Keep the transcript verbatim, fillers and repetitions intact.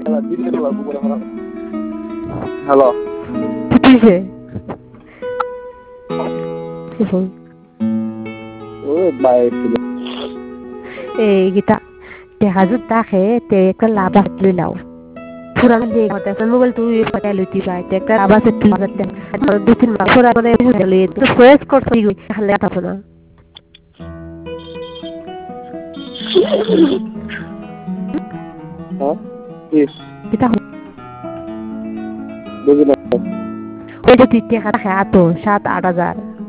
hello কিসে ওই বাইরে ছিল এই গীতা হাজুর তাকে তে একটা লাভ আসলে নাও পুরানো দিয়ে কথা একটা মোবাইল তুই কথা লইতি পাই তে একটা লাভ আছে তিন হাজার টাকা দুই তিন মাস পরে মানে বুঝে লই তো ফ্রেশ করছি তাহলে কথা না হ্যাঁ কি গীতা বুঝি না ওই যে তুই টাকা রাখে আতো সাত আট হাজার